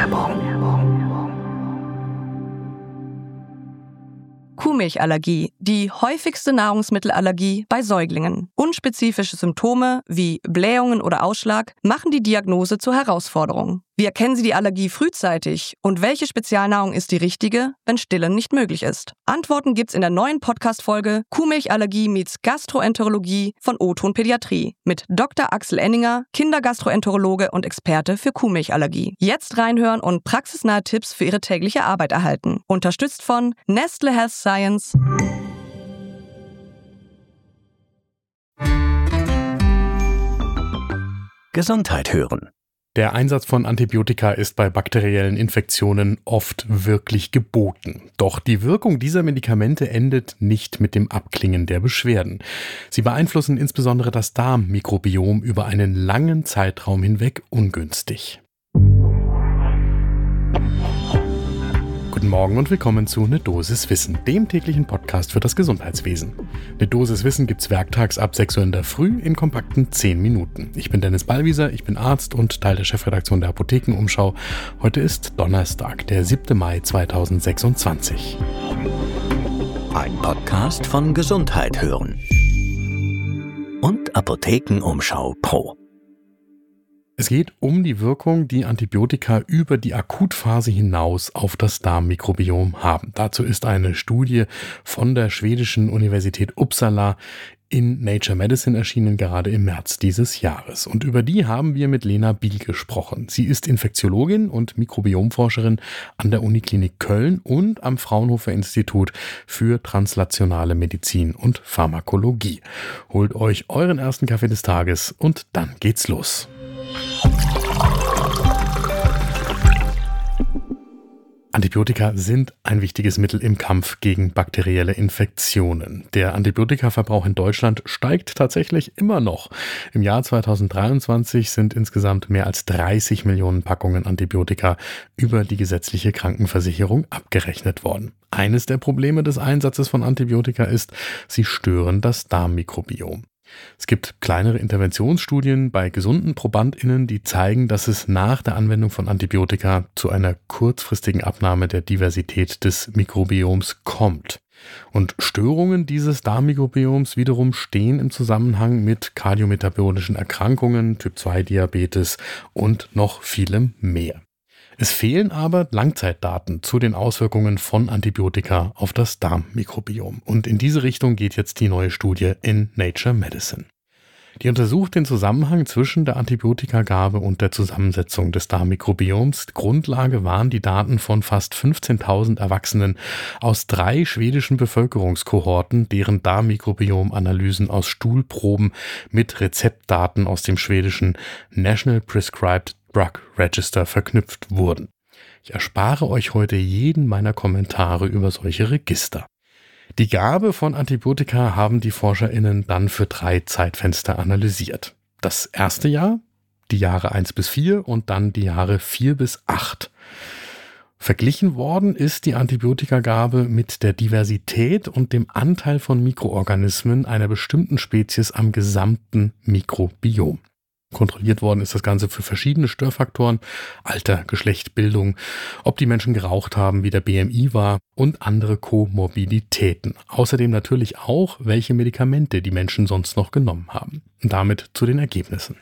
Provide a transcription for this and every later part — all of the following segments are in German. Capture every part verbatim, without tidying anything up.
Kuhmilchallergie, die häufigste Nahrungsmittelallergie bei Säuglingen. Unspezifische Symptome wie Blähungen oder Ausschlag machen die Diagnose zur Herausforderung. Wie erkennen Sie die Allergie frühzeitig und welche Spezialnahrung ist die richtige, wenn Stillen nicht möglich ist? Antworten gibt's in der neuen Podcast-Folge Kuhmilchallergie meets Gastroenterologie von O-Ton Pädiatrie mit Doktor Axel Enninger, Kindergastroenterologe und Experte für Kuhmilchallergie. Jetzt reinhören und praxisnahe Tipps für Ihre tägliche Arbeit erhalten. Unterstützt von Nestle Health Science. Gesundheit hören. Der Einsatz von Antibiotika ist bei bakteriellen Infektionen oft wirklich geboten. Doch die Wirkung dieser Medikamente endet nicht mit dem Abklingen der Beschwerden. Sie beeinflussen insbesondere das Darmmikrobiom über einen langen Zeitraum hinweg ungünstig. Guten Morgen und willkommen zu Ne Dosis Wissen, dem täglichen Podcast für das Gesundheitswesen. Ne Dosis Wissen gibt's werktags ab sechs Uhr in der Früh in kompakten zehn Minuten. Ich bin Dennis Ballwieser, ich bin Arzt und Teil der Chefredaktion der Apothekenumschau. Heute ist Donnerstag, der siebter Mai zweitausendsechsundzwanzig. Ein Podcast von Gesundheit hören und Apothekenumschau Pro. Es geht um die Wirkung, die Antibiotika über die Akutphase hinaus auf das Darmmikrobiom haben. Dazu ist eine Studie von der schwedischen Universität Uppsala in Nature Medicine erschienen, gerade im März dieses Jahres. Und über die haben wir mit Lena Biel gesprochen. Sie ist Infektiologin und Mikrobiomforscherin an der Uniklinik Köln und am Fraunhofer Institut für translationale Medizin und Pharmakologie. Holt euch euren ersten Kaffee des Tages und dann geht's los. Antibiotika sind ein wichtiges Mittel im Kampf gegen bakterielle Infektionen. Der Antibiotikaverbrauch in Deutschland steigt tatsächlich immer noch. Im Jahr zweitausenddreiundzwanzig sind insgesamt mehr als dreißig Millionen Packungen Antibiotika über die gesetzliche Krankenversicherung abgerechnet worden. Eines der Probleme des Einsatzes von Antibiotika ist, sie stören das Darmmikrobiom. Es gibt kleinere Interventionsstudien bei gesunden ProbandInnen, die zeigen, dass es nach der Anwendung von Antibiotika zu einer kurzfristigen Abnahme der Diversität des Mikrobioms kommt. Und Störungen dieses Darmmikrobioms wiederum stehen im Zusammenhang mit kardiometabolischen Erkrankungen, Typ zwei Diabetes und noch vielem mehr. Es fehlen aber Langzeitdaten zu den Auswirkungen von Antibiotika auf das Darmmikrobiom. Und in diese Richtung geht jetzt die neue Studie in Nature Medicine. Die untersucht den Zusammenhang zwischen der Antibiotikagabe und der Zusammensetzung des Darmmikrobioms. Grundlage waren die Daten von fast fünfzehntausend Erwachsenen aus drei schwedischen Bevölkerungskohorten, deren Darmmikrobiom-Analysen aus Stuhlproben mit Rezeptdaten aus dem schwedischen National Prescribed Drug Register verknüpft wurden. Ich erspare euch heute jeden meiner Kommentare über solche Register. Die Gabe von Antibiotika haben die ForscherInnen dann für drei Zeitfenster analysiert. Das erste Jahr, die Jahre eins bis vier und dann die Jahre vier bis acht. Verglichen worden ist die Antibiotikagabe mit der Diversität und dem Anteil von Mikroorganismen einer bestimmten Spezies am gesamten Mikrobiom. Kontrolliert worden ist das Ganze für verschiedene Störfaktoren, Alter, Geschlecht, Bildung, ob die Menschen geraucht haben, wie der B M I war und andere Komorbiditäten. Außerdem natürlich auch, welche Medikamente die Menschen sonst noch genommen haben. Und damit zu den Ergebnissen.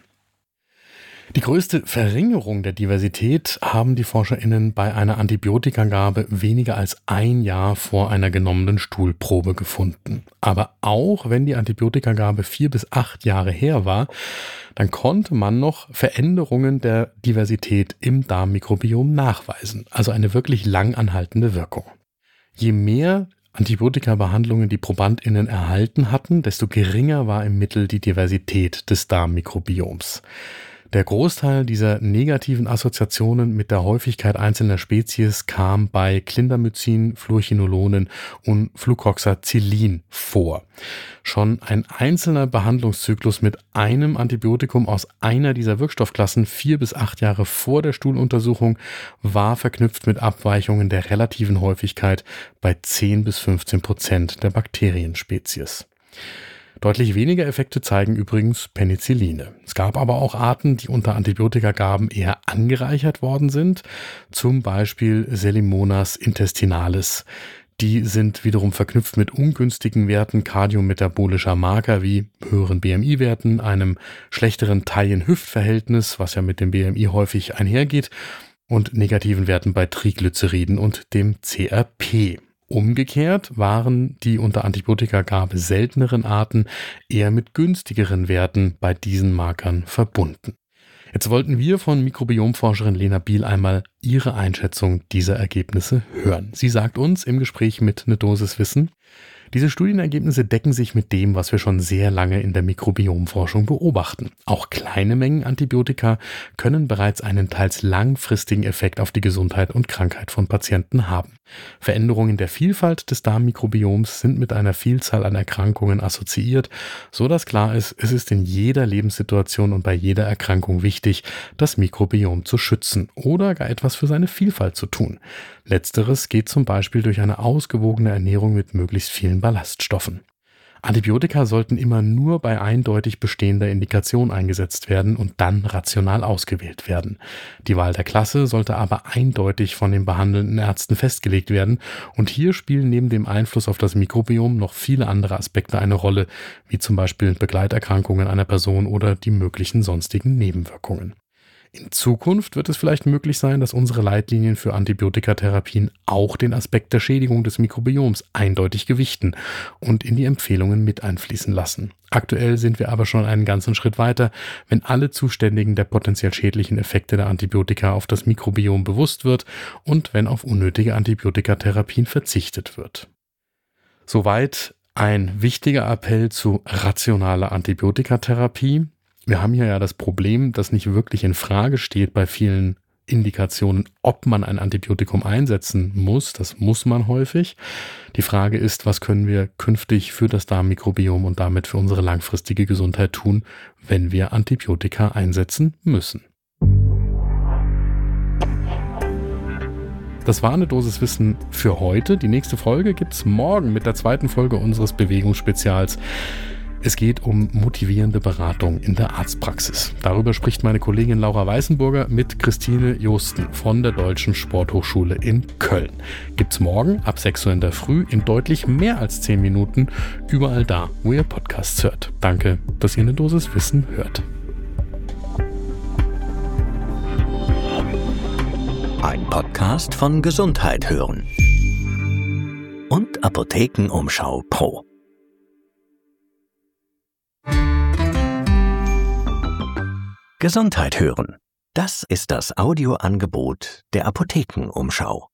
Die größte Verringerung der Diversität haben die ForscherInnen bei einer Antibiotikagabe weniger als ein Jahr vor einer genommenen Stuhlprobe gefunden. Aber auch wenn die Antibiotikagabe vier bis acht Jahre her war, dann konnte man noch Veränderungen der Diversität im Darmmikrobiom nachweisen. Also eine wirklich lang anhaltende Wirkung. Je mehr Antibiotika-Behandlungen die ProbandInnen erhalten hatten, desto geringer war im Mittel die Diversität des Darmmikrobioms. Der Großteil dieser negativen Assoziationen mit der Häufigkeit einzelner Spezies kam bei Clindamycin, Fluorchinolonen und Flucoxacillin vor. Schon ein einzelner Behandlungszyklus mit einem Antibiotikum aus einer dieser Wirkstoffklassen vier bis acht Jahre vor der Stuhluntersuchung war verknüpft mit Abweichungen der relativen Häufigkeit bei zehn bis fünfzehn Prozent der Bakterienspezies. Deutlich weniger Effekte zeigen übrigens Penicilline. Es gab aber auch Arten, die unter Antibiotikagaben eher angereichert worden sind, zum Beispiel Selimonas intestinalis. Die sind wiederum verknüpft mit ungünstigen Werten kardiometabolischer Marker wie höheren B M I-Werten, einem schlechteren Taille-Hüft-Verhältnis, was ja mit dem B M I häufig einhergeht, und negativen Werten bei Triglyceriden und dem C R P. Umgekehrt waren die unter Antibiotikagabe selteneren Arten eher mit günstigeren Werten bei diesen Markern verbunden. Jetzt wollten wir von Mikrobiomforscherin Lena Biel einmal ihre Einschätzung dieser Ergebnisse hören. Sie sagt uns im Gespräch mit Ne Dosis Wissen: Diese Studienergebnisse decken sich mit dem, was wir schon sehr lange in der Mikrobiomforschung beobachten. Auch kleine Mengen Antibiotika können bereits einen teils langfristigen Effekt auf die Gesundheit und Krankheit von Patienten haben. Veränderungen der Vielfalt des Darmmikrobioms sind mit einer Vielzahl an Erkrankungen assoziiert, so dass klar ist, es ist in jeder Lebenssituation und bei jeder Erkrankung wichtig, das Mikrobiom zu schützen oder gar etwas für seine Vielfalt zu tun. Letzteres geht zum Beispiel durch eine ausgewogene Ernährung mit möglichst vielen Ballaststoffen. Antibiotika sollten immer nur bei eindeutig bestehender Indikation eingesetzt werden und dann rational ausgewählt werden. Die Wahl der Klasse sollte aber eindeutig von den behandelnden Ärzten festgelegt werden, und hier spielen neben dem Einfluss auf das Mikrobiom noch viele andere Aspekte eine Rolle, wie zum Beispiel Begleiterkrankungen einer Person oder die möglichen sonstigen Nebenwirkungen. In Zukunft wird es vielleicht möglich sein, dass unsere Leitlinien für Antibiotikatherapien auch den Aspekt der Schädigung des Mikrobioms eindeutig gewichten und in die Empfehlungen mit einfließen lassen. Aktuell sind wir aber schon einen ganzen Schritt weiter, wenn alle Zuständigen der potenziell schädlichen Effekte der Antibiotika auf das Mikrobiom bewusst wird und wenn auf unnötige Antibiotikatherapien verzichtet wird. Soweit ein wichtiger Appell zu rationaler Antibiotikatherapie. Wir haben hier ja das Problem, dass nicht wirklich in Frage steht bei vielen Indikationen, ob man ein Antibiotikum einsetzen muss. Das muss man häufig. Die Frage ist, was können wir künftig für das Darmmikrobiom und damit für unsere langfristige Gesundheit tun, wenn wir Antibiotika einsetzen müssen. Das war eine Dosis Wissen für heute. Die nächste Folge gibt's morgen mit der zweiten Folge unseres Bewegungsspezials. Es geht um motivierende Beratung in der Arztpraxis. Darüber spricht meine Kollegin Laura Weißenburger mit Christine Josten von der Deutschen Sporthochschule in Köln. Gibt's morgen ab sechs Uhr in der Früh in deutlich mehr als zehn Minuten überall da, wo ihr Podcasts hört. Danke, dass ihr eine Dosis Wissen hört. Ein Podcast von Gesundheit hören und Apothekenumschau Pro. Gesundheit hören. Das ist das Audioangebot der Apothekenumschau.